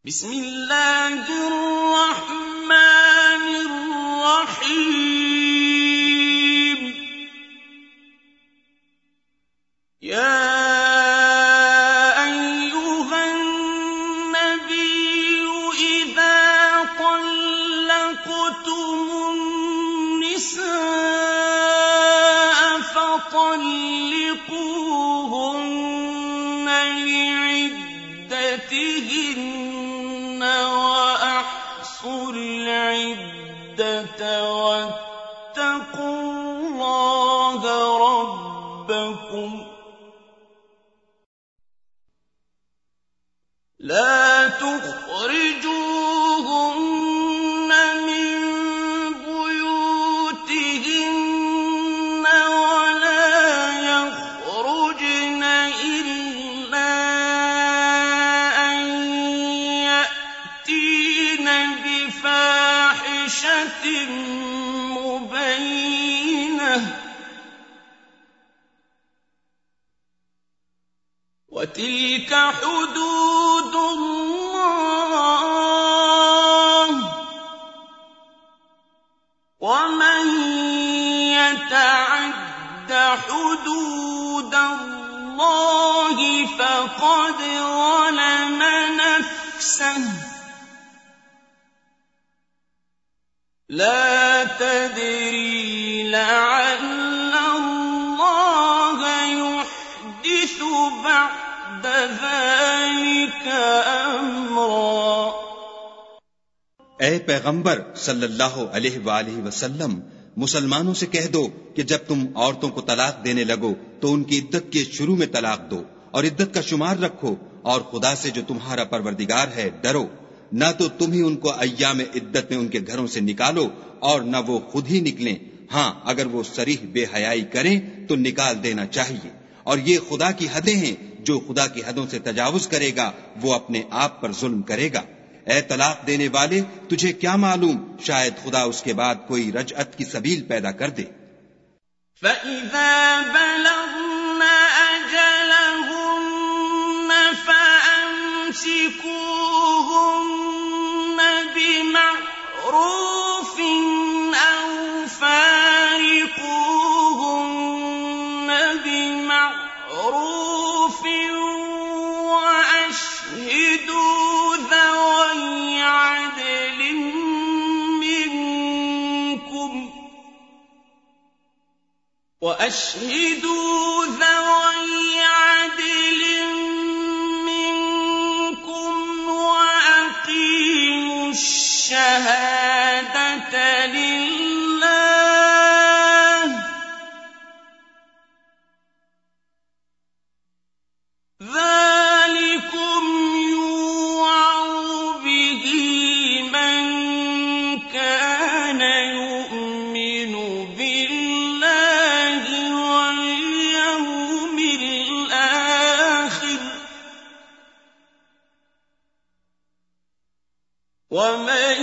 बिस्मिल्लाहिर्रहमानिर्रहीम। या अय्युहन नबिय्यु इज़ा तल्लक़्तुमुन निसाअ फतल्लिक़ूहुन्ना लि'iद्दतिहिन्ना العدة واتقوا الله ربكم لا تخرجوهن من بيوتهن ولا يخرجن إلا أن يأتين بفاحشة مبينة وتلك حدود الله ومن يتعد حدود الله فقد ظلم نفسه لا تدري لعل الله يحدث بعد ذلك أمرا۔ اے पैगंबर सल्लल्लाहु अलैहि वसल्लम, मुसलमानों से कह दो कि जब तुम औरतों को तलाक देने लगो तो उनकी इद्दत के शुरू में तलाक दो और इद्दत का शुमार रखो, और खुदा से जो तुम्हारा परवरदिगार है डरो। न तो तुम ही उनको अय्याम इद्दत में उनके घरों से निकालो और न वो खुद ही निकलें। हाँ, अगर वो सरीह बेहयाई करें तो निकाल देना चाहिए। और ये खुदा की हदें हैं, जो खुदा की हदों से तजावुज करेगा वो अपने आप पर जुल्म करेगा। ए तलाक देने वाले, तुझे क्या मालूम, शायद खुदा उसके बाद कोई रजअत की सबील पैदा कर दे। فَإِذَا بَلَغْنَ أَجَلَهُنَّ فَأَمْسِكُوهُنَّ بِمَعْرُوفٍ أَوْ فَارِقُوهُنَّ بِمَعْرُوفٍ وَأَشْهِدُوا ذَوَيْ عَدْلٍ منكم وأقيموا الشهادة لله ذلكم يوعظ به من كان يؤمن بالله واليوم الآخر ومن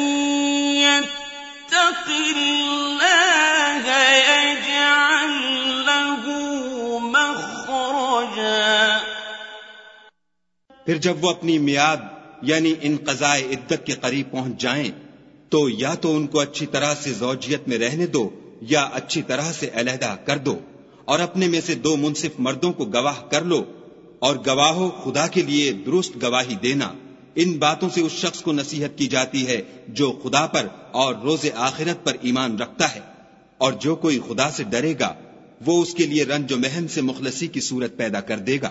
يتق الله يجعل له مخرجا۔ फिर जब वो अपनी मियाद यानी इनक़ज़ाए इद्दत के करीब पहुंच जाएं, तो या तो उनको अच्छी तरह से ज़ौजियत में रहने दो या अच्छी तरह से अलहदा कर दो, और अपने में से दो मुंसिफ मर्दों को गवाह कर लो, और गवाहों खुदा के लिए दुरुस्त गवाही देना। इन बातों से उस शख्स को नसीहत की जाती है जो खुदा पर और रोज़े आखिरत पर ईमान रखता है, और जो कोई खुदा से डरेगा वो उसके लिए रंज व महन से मुखलसी की सूरत पैदा कर देगा।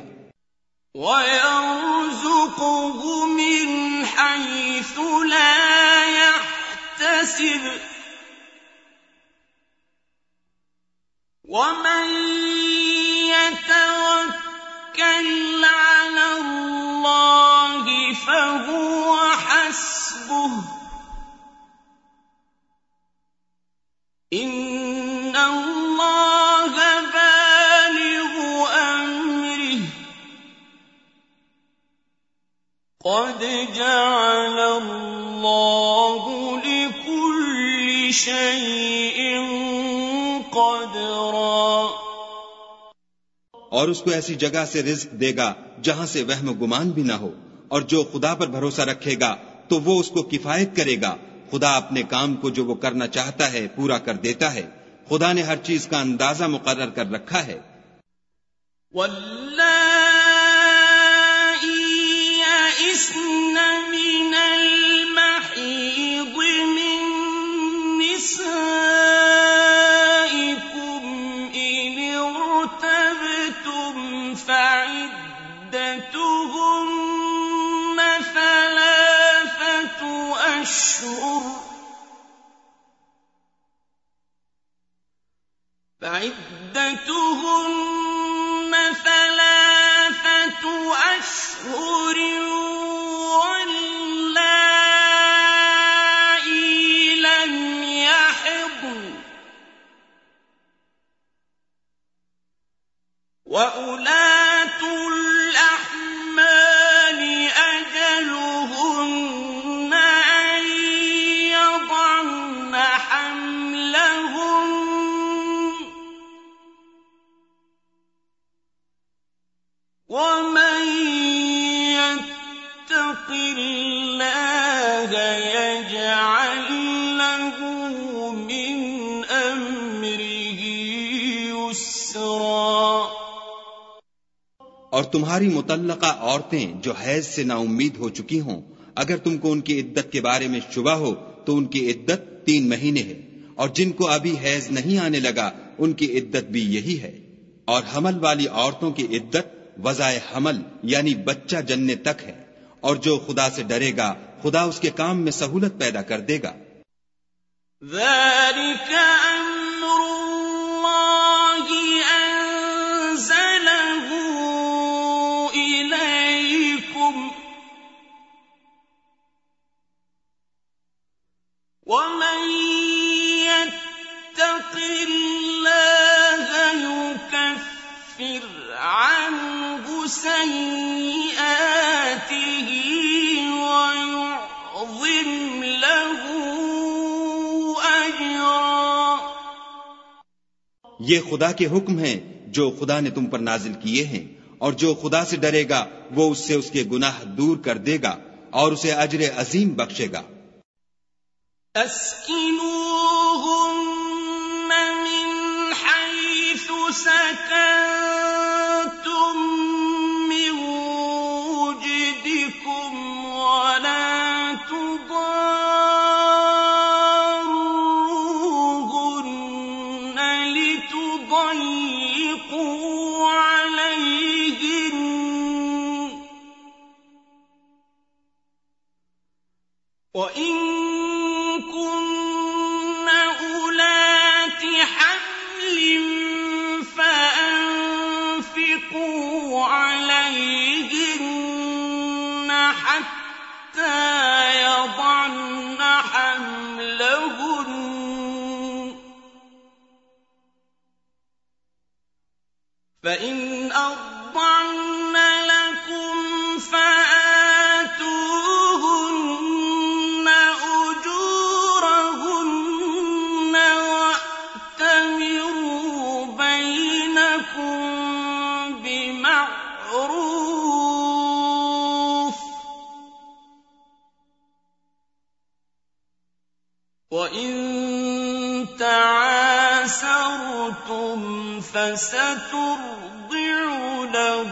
وَيَرْزُقْهُ مِنْ حَيْثُ لَا يَحْتَسِبُ وَمَنْ يَتَوَكَّلْ عَلَى اللَّهِ فَهُوَ حَسْبُهُ إِنَّ اللَّهَ بالغ أمره قد جعل الله لكل شيء قدرا۔ और उसको ऐसी जगह से रिज्क देगा जहां से वहम गुमान भी न हो, और जो खुदा पर भरोसा रखेगा तो वो उसको किफायत करेगा। खुदा अपने काम को जो वो करना चाहता है पूरा कर देता है। खुदा ने हर चीज का अंदाजा मुकर्रर कर रखा है। فعدتهن ثلاثة أشهر واللائي لم يحضن وأولاة الأحمال أجلهن أن يضعن حملهن ومن يتق الله يجعل له من أمره يسرا। और तुम्हारी मुतल्लका औरतें जो हैज से नाउम्मीद हो चुकी हों, अगर तुमको उनकी इद्दत के बारे में शुबा हो तो उनकी इद्दत 3 महीने है, और जिनको अभी हैज नहीं आने लगा उनकी इद्दत भी यही है। और हमल वाली औरतों की इद्दत वज़ाए हमल यानी बच्चा जन्ने तक है, और जो खुदा से डरेगा खुदा उसके काम में सहूलत पैदा कर देगा। ذلك أمر الله أنزله إليكم ومن يتق الله يكفر عنه سيئاته ويعظم له أجرا। ये खुदा के हुक्म हैं जो खुदा ने तुम पर नाजिल किए हैं, और जो खुदा से डरेगा वो उससे उसके गुनाह दूर कर देगा और उसे अजर अजीम बख्शेगा। अस्किनूहुन्न मिन हैसु सकनतुम मिन वुजदिकुम वला तुदारुहुन्न लितुضयिqू अलैहिन وإن كن أولات حمل فأنفقوا عليهن حتى يضعن حملهن فإن أرضعن لكم فآتوهن أجورهن وأتمروا بينكم بمعروف وإن تعاسرتم فسترضع له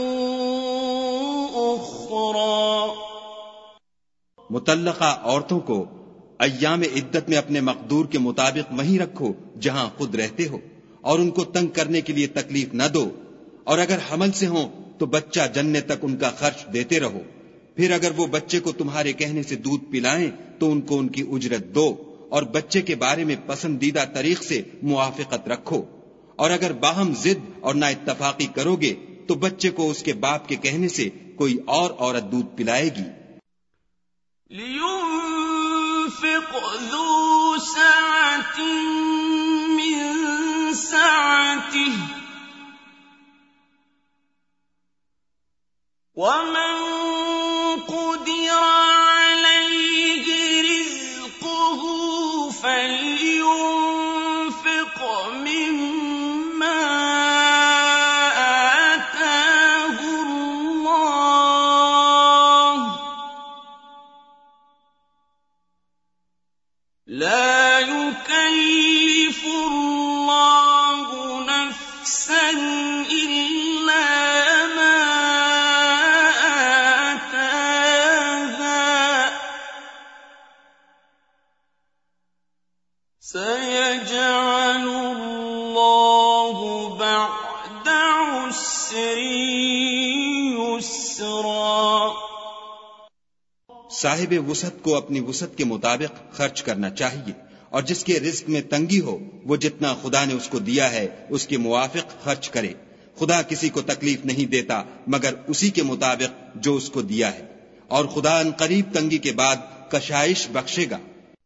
أخرى। मुतल्लका औरतों को अय्याम इद्दत में अपने मकदूर के मुताबिक वहीं रखो जहां खुद रहते हो, और उनको तंग करने के लिए तकलीफ न दो। और अगर हमल से हो तो बच्चा जन्ने तक उनका खर्च देते रहो। फिर अगर वो बच्चे को तुम्हारे कहने से दूध पिलाएं तो उनको उनकी उजरत दो, और बच्चे के बारे में पसंदीदा तरीक से मुआफिकत रखो। और अगर बाहम जिद और ना इत्तफाकी करोगे तो बच्चे को उसके बाप के कहने से कोई और औरत दूध पिलाएगी। लियुन्फिक़ ज़ू सअतिन मिन सअतिही वमन क़ुदिर अलैहि रिज़्क़ुहु फल्युन्फिक़ मिम्मा आताहु अल्लाह لا يكلف الله نفسا إلا ما آتاها سيجعل الله بعد عسر يسرا साहिब वुसअत को अपनी वुसअत के मुताबिक खर्च करना चाहिए और जिसके रिज्क में तंगी हो वो जितना खुदा ने उसको दिया है उसके मुवाफिक खर्च करे। खुदा किसी को तकलीफ नहीं देता मगर उसी के मुताबिक जो उसको दिया है और खुदा अनकरीब तंगी के बाद कशाइश बख्शेगा।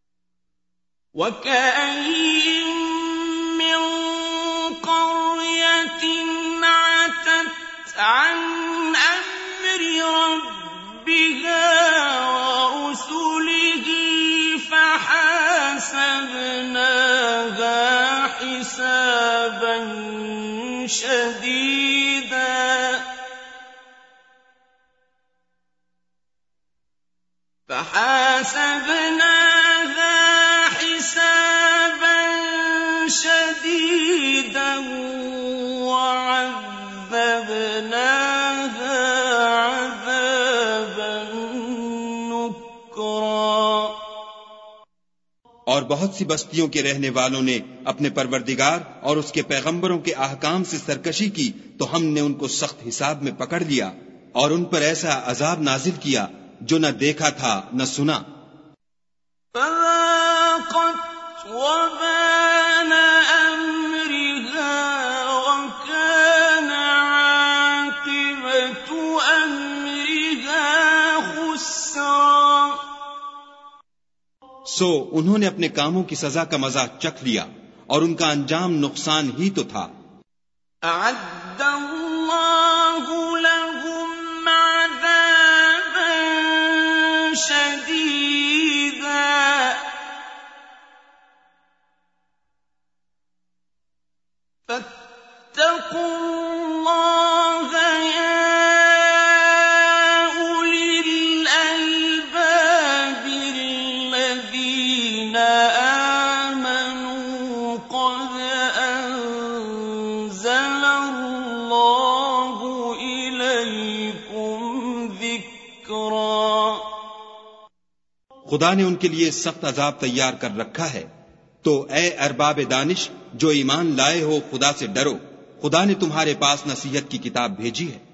فحاسبناها حسابا شديدا وعذبناها عذابا نكرا और बहुत सी बस्तियों के रहने वालों ने अपने परवरदिगार और उसके पैगंबरों के अहकाम से सरकशी की तो हमने उनको सख्त हिसाब में पकड़ लिया और उन पर ऐसा अजाब नाजिल किया जो न देखा था न सुना। सो उन्होंने अपने कामों की सजा का मजा चख लिया और उनका अंजाम नुकसान ही तो था। खुदा ने उनके लिए सख्त अजाब तैयार कर रखा है। तो ए अरबाब दानिश जो ईमान लाए हो खुदा से डरो। खुदा ने तुम्हारे पास नसीहत की किताब भेजी है।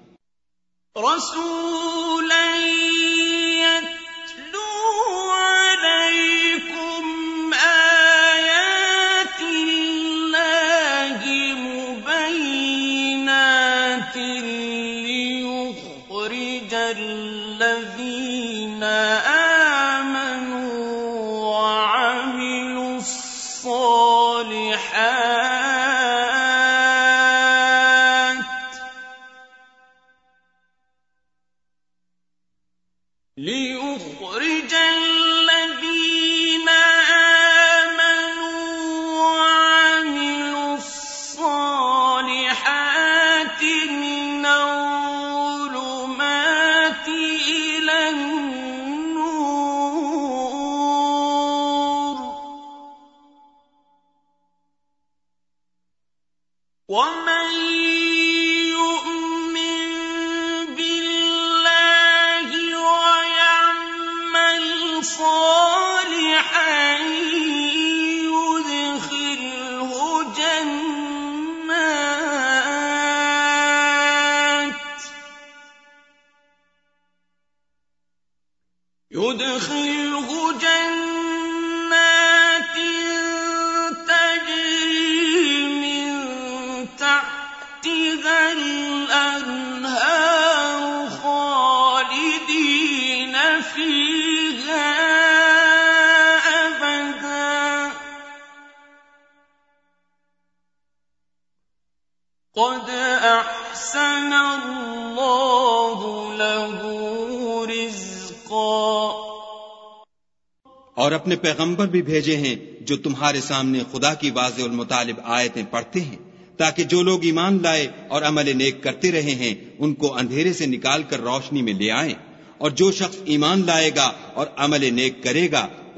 और अपने पैगंबर भी भेजे हैं जो तुम्हारे सामने खुदा की वाज़ेह मुतालिब आयतें पढ़ते हैं ताकि जो लोग ईमान लाए और अमल नेक करते रहे हैं उनको अंधेरे से निकाल कर रोशनी में ले आएं। और जो शख्स ईमान लाएगा और अमल नेक करेगा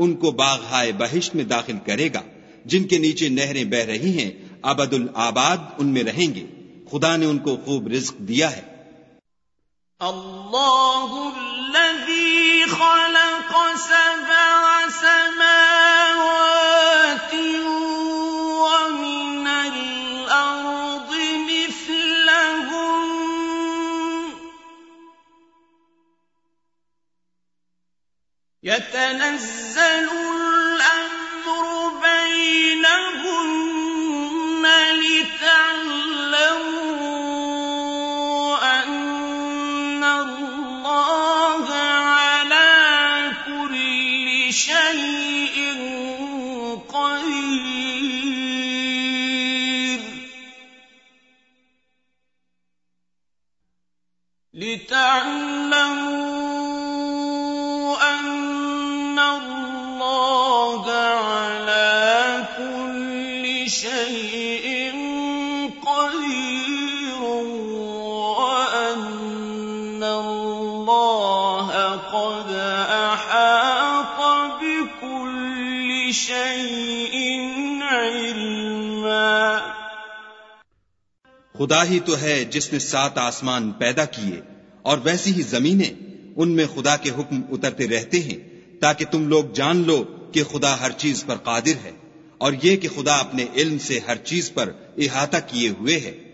उनको बाग़-हाए बहिश्त में दाखिल करेगा, जिनके नीचे नहरें बह रही हैं, अबदुल आबाद उनमें रहेंगे। खुदा ने उनको खूब रिज़्क दिया है। अल्लाहुल्लज़ी खलक़ सबअ समावातिन व मिनल अर्दि मिस्लहुन यतनज़्ज़लुल अम्रु बैनहुन्न लितअल्लमू لِتَعْلَمُوا أَنَّ اللَّهَ عَلَى كُلِّ شَيْءٍ قَدِيرٌ وَأَنَّ اللَّهَ قَدْ أَحَاطَ بِكُلِّ شَيْءٍ عِلْمًا। खुदा ही तो है जिसने 7 आसमान पैदा किए और वैसी ही जमीनें, उनमें खुदा के हुक्म उतरते रहते हैं, ताकि तुम लोग जान लो कि खुदा हर चीज पर कादिर है, और ये कि खुदा अपने इल्म से हर चीज पर इहाता किए हुए है।